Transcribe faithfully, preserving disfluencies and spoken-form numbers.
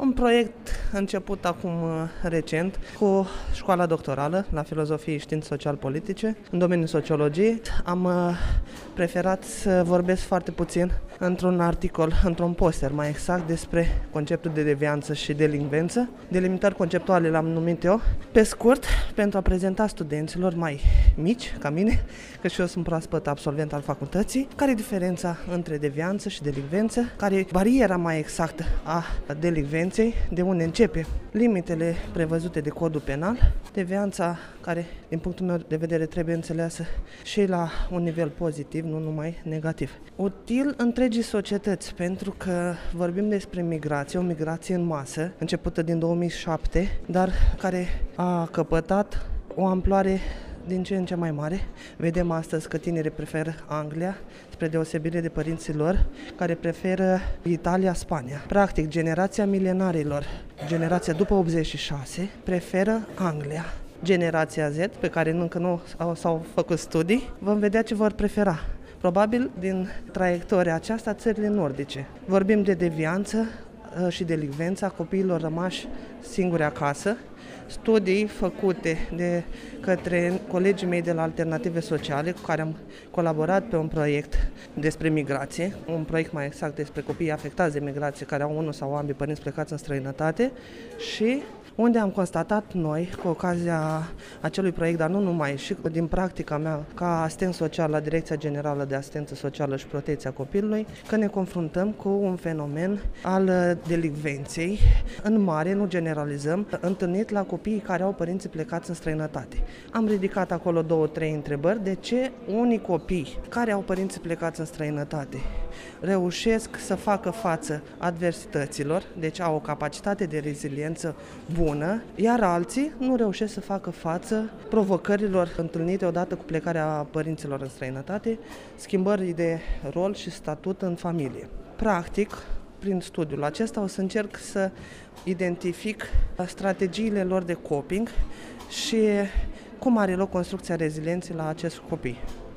un proiect început acum recent cu școala doctorală la filozofie și științe social-politice în domeniul sociologiei. Am preferat să vorbesc foarte puțin într-un articol, într-un poster mai exact, despre conceptul de devianță și delinvență. Delimitări conceptuale l-am numit eu. Pe scurt, pentru a prezenta studenților mai mici, ca mine, că și eu sunt proaspăt absolvent al facultății, care e diferența între devianță și delinvență, care e bariera mai exactă a delinvenței, de unde începe limitele prevăzute de codul penal, devianța care, din punctul meu de vedere, trebuie înțeleasă și la un nivel pozitiv, nu numai negativ. Util întregii societăți, pentru că vorbim despre migrație, o migrație în masă, începută din două mii șapte, dar care a căpătat o amploare din ce în ce mai mare. Vedem astăzi că tinerii preferă Anglia, spre deosebire de părinții lor, care preferă Italia, Spania. Practic, generația milenarilor, generația după optzeci și șase, preferă Anglia. Generația Z, pe care încă nu s-au făcut studii, vom vedea ce vor prefera. Probabil din traiectoria aceasta țările nordice. Vorbim de devianță și delinvența copiilor rămași singuri acasă, studii făcute de către colegii mei de la Alternative Sociale, cu care am colaborat pe un proiect despre migrație, un proiect mai exact despre copiii afectați de migrație, care au unul sau ambii părinți plecați în străinătate, și unde am constatat noi, cu ocazia acelui proiect, dar nu numai, și din practica mea ca asistent social la Direcția Generală de Asistență Socială și Protecția Copilului, că ne confruntăm cu un fenomen al delinvenței, în mare, nu generalizăm, întâlnit la copiii care au părinții plecați în străinătate. Am ridicat acolo două, trei întrebări. De ce unii copii care au părinții plecați în străinătate reușesc să facă față adversităților, deci au o capacitate de reziliență bună, iar alții nu reușesc să facă față provocărilor întâlnite odată cu plecarea părinților în străinătate, schimbări de rol și statut în familie. Practic, prin studiul acesta o să încerc să identific strategiile lor de coping și cum are loc construcția rezilienței la acest copii.